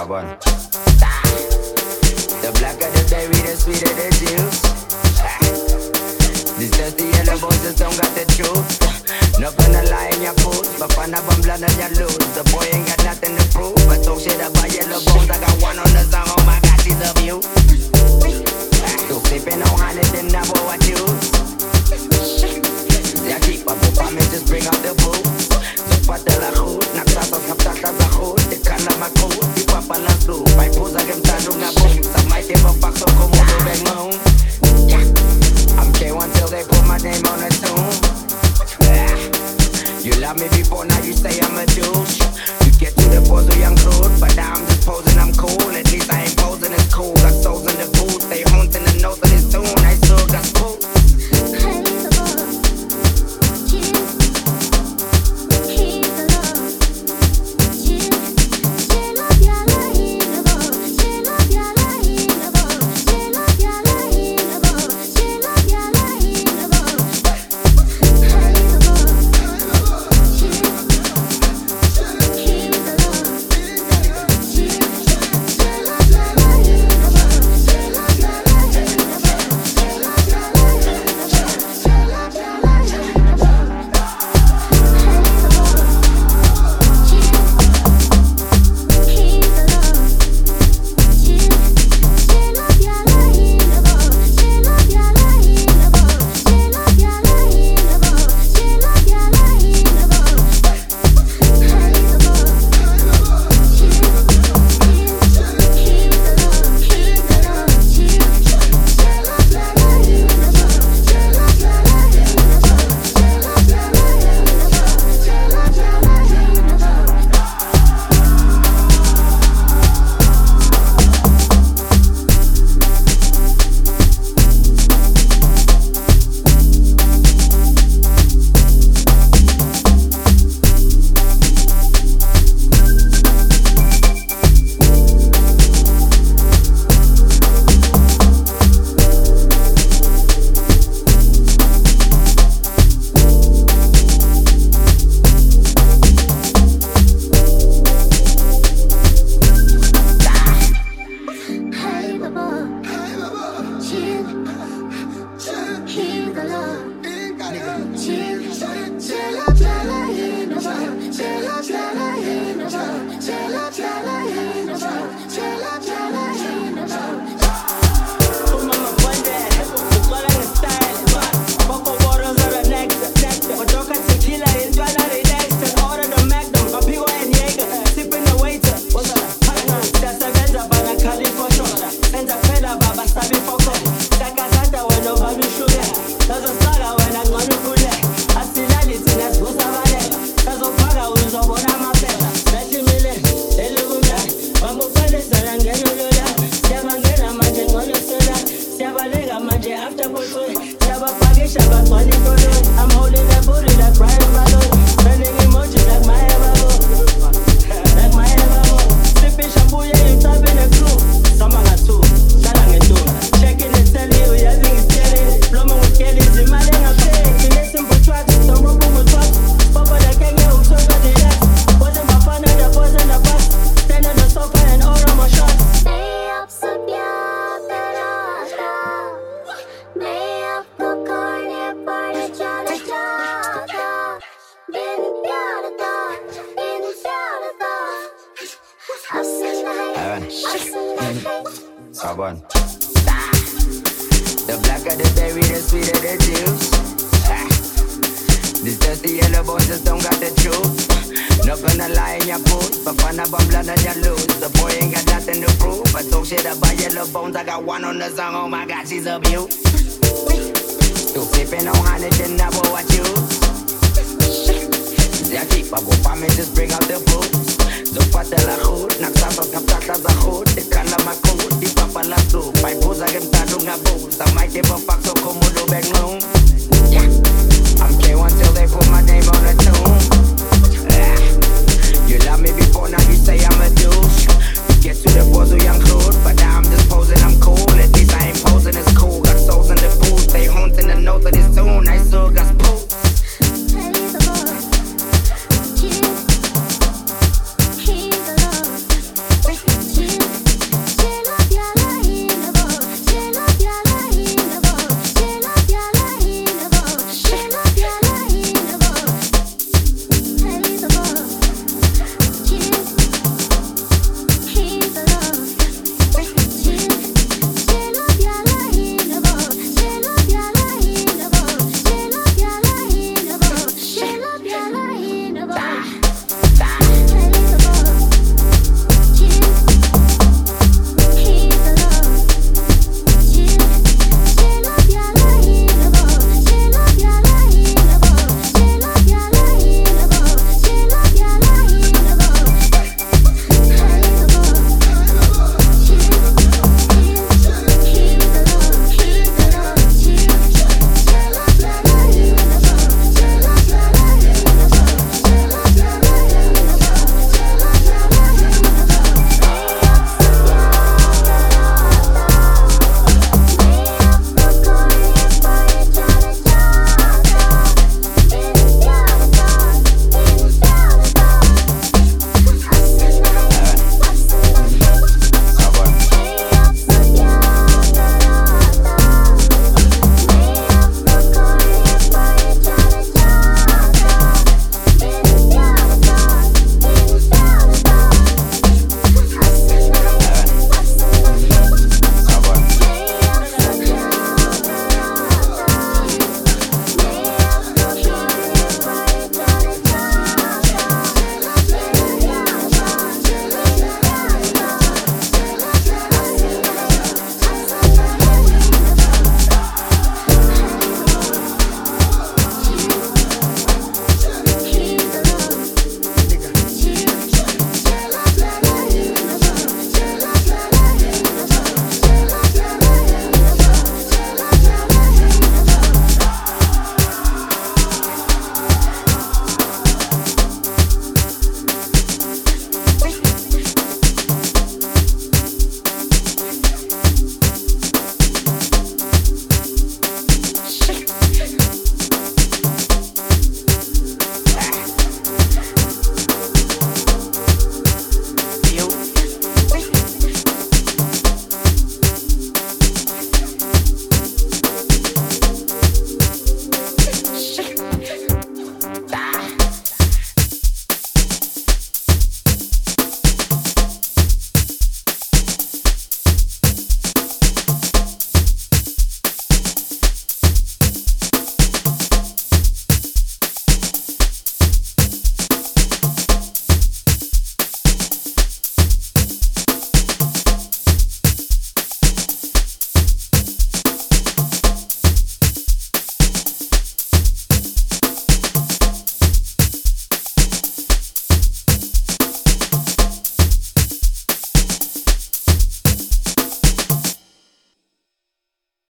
Sabon. The blacker the berry, the sweeter the juice. These dirty yellow boys just don't got the truth. Not gonna lie in your food, but find out I'm blind and you lose. The boy ain't got nothing to prove, but talk shit about yellow bones. I got one on the song, oh my God, she's a view. Still sipping on honey, then never what juice. Ya keep up, me just bring out the booze. Zupate la hood, naksasa kaptata za hood. De kana makud, di papa la su. Pai pusa que mtando nga boom. Sa mai te fuck so como do bang moon. I'm K1 till they put my name on the tomb. You love me before, now you say I'm a douche. You get to the pose of young crude, but now I'm just posing, I'm cool. At least I ain't posing, it's cool. Got souls in the booth, they haunting the notes of this tune. I still got spook. I'm holding that booty like Brian Malone. Sending emojis like my Everbo. Like my Everbo. Sipping shampoo, yeah, you tapping the crew. Some got two, shalang and two. Checking the telly, yeah, think it's telly. Blooming with Kelly's, in my leg, I'm paying. You listen for tracks, some rubber with tracks. Papa, that can't get who took out the legs. Wasn't my fun, the boys in the bus. Stand on the sofa and order my shots. Stay up, so yeah, better. May up the corner, party, jolly, jolly. Been Sabon. The blacker the berry, the sweeter the juice. These dirty yellow boys just don't got the truth. Not gonna lie in your food, but find out I'm blind and you lose. The boy ain't got nothing to prove, but talk shit about yellow bones. I got one on the song, oh my God, she's a beaut. Still sipping on honey, then never what you. Ya keep up, me just bring out the booze. Zupate la hood, naksasa kaptata za hood. De kana makud, di papa la su. Pai pusa que mtadu nga booze. I might give a fuck so como do bang room.